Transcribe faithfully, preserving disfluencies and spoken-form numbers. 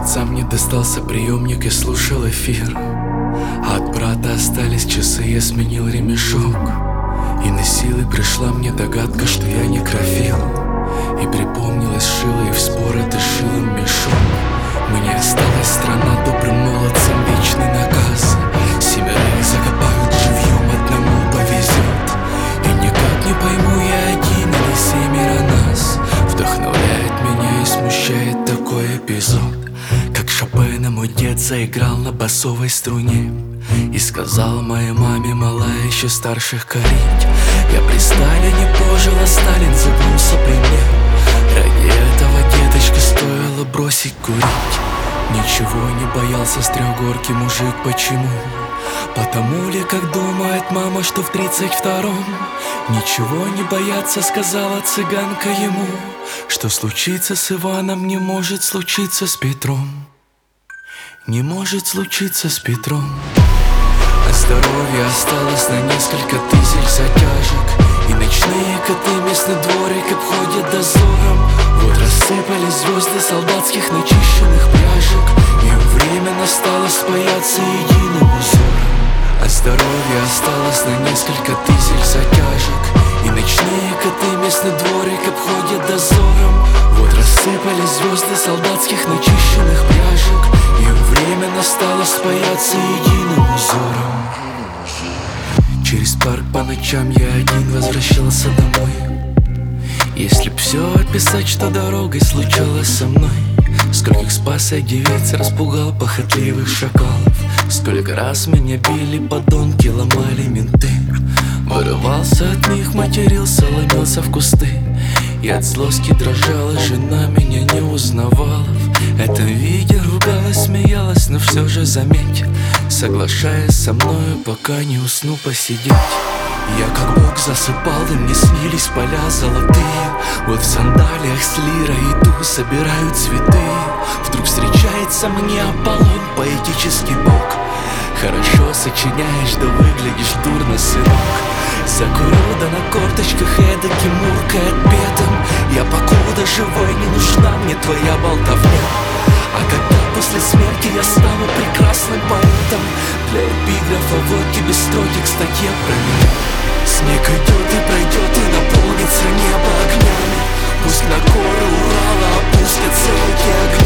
отца мне достался приемник и слушал эфир, а от брата остались часы, я сменил ремешок. И на силы пришла мне догадка, что я некрофил. И припомнилось шило, и в споры ты шилом мешок. Мне осталась страна добрым молодцам, вечный наказ. Семерых закопают живьем, одному повезет. И никак не пойму, я один или семеро нас. Вдохновляет меня и смущает такой эпизод, как Шопена мой дед заиграл на басовой струне и сказал моей маме, малая, еще старших корить. Я при Сталине пожил, а Сталин загнулся при мне. Ради этого, деточка, стоило бросить курить. Ничего не боялся с трехгорки мужик, почему? Потому ли, как думает мама, что в тридцать втором ничего не бояться, сказала цыганка ему. Что случится с Иваном, не может случиться с Петром. Не может случиться с Петром. А здоровье осталось на несколько тысяч затяжек. И ночные коты местный дворик обходят дозором. Вот рассыпались звезды солдатских начищенных пляжек. Им время настало спаяться единым узором. А здоровье осталось на несколько тысяч затяжек. И ночные коты местный дворик обходят дозором. Вот рассыпались звезды солдатских начищенных пляжек. Им время настало спаяться единым узором. Через парк по ночам я один возвращался домой. Если б все описать, что дорогой случалось со мной. Скольких спас я девиц, распугал похотливых шакалов. Сколько раз меня били подонки, ломали менты. Вырывался от них, матерился, ломился в кусты. И от злости дрожала, жена меня не узнавала. В этом виде ругалась, смеялась, но все же заметь, соглашаясь со мною, пока не усну посидеть. Я как бог засыпал, и мне снились поля золотые. Вот в сандалиях с лирой иду, собираю цветы. Вдруг встречается мне Аполлон, поэтический бог. Хорошо сочиняешь, да выглядишь дурно, сынок. Закурю, да на корточках эдаким муркает бедом. Я покуда живой, не нужна мне твоя болтовня. А когда после смерти я стану прекрасным поэтом, для эпиграфа вот тебе строки к статье про меня. Снег идет и пройдет, и наполнится небо огнями. Пусть на горы Урала опустятся эти огни.